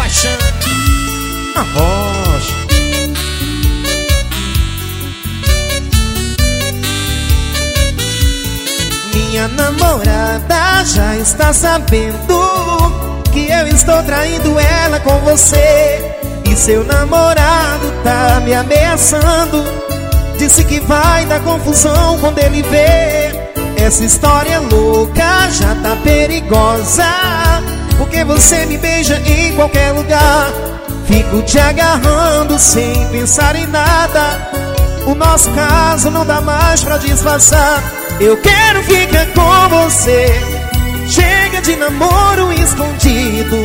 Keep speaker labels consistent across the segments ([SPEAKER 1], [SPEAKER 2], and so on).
[SPEAKER 1] paixão. A Rocha. Minha namorada já está sabendo que eu estou traindo ela com você. E seu namorado tá me ameaçando. Disse que vai dar confusão quando ele vê. Essa história louca já tá perigosa, porque você me beija em qualquer lugar. Fico te agarrando sem pensar em nada. O nosso caso não dá mais pra disfarçar. Eu quero ficar com você. Chega de namoro escondido.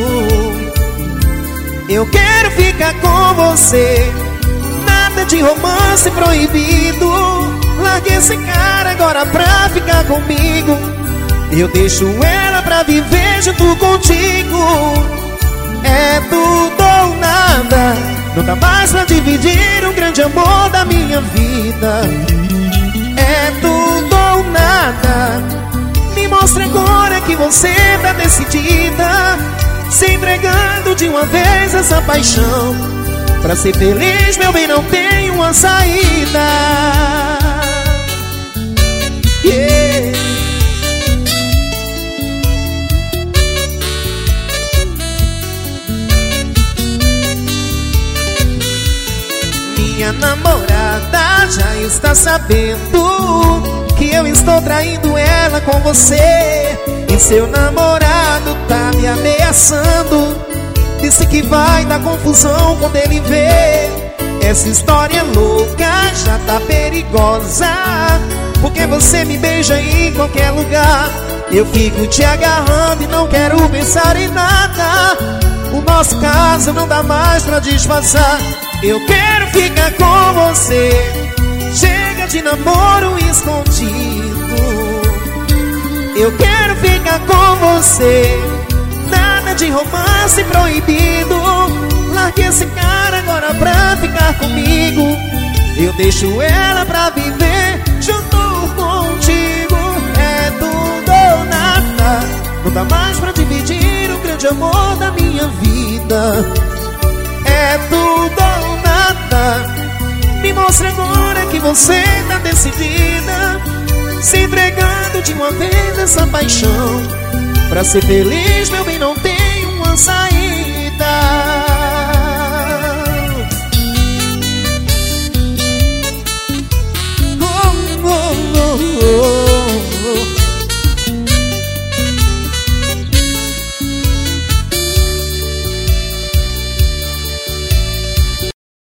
[SPEAKER 1] Eu quero ficar com você. Nada de romance proibido. Largue esse cara agora pra ficar comigo. Eu deixo ela pra viver junto contigo. É tudo ou nada. Não dá mais pra dividir o grande amor da minha vida. É tudo ou nada. Me mostra agora que você tá decidida, se entregando de uma vez essa paixão. Pra ser feliz, meu bem, não tem uma saída. Yeah. Minha namorada já está sabendo que eu estou traindo ela com você. E seu namorado tá me ameaçando. Disse que vai dar confusão quando ele vê. Essa história louca já tá perigosa, porque você me beija em qualquer lugar. Eu fico te agarrando e não quero pensar em nada. O nosso caso não dá mais pra disfarçar. Eu quero ficar com você. Chega de namoro escondido. Eu quero ficar com você. Nada de romance proibido. Largue esse cara agora pra ficar comigo. Eu deixo ela pra viver junto contigo. É tudo ou nada. Não dá mais pra dividir o grande amor da minha vida. É tudo ou nada. Me mostra agora que você tá decidida, se entregando de uma vez essa paixão. Pra ser feliz, meu bem, não tem uma saída.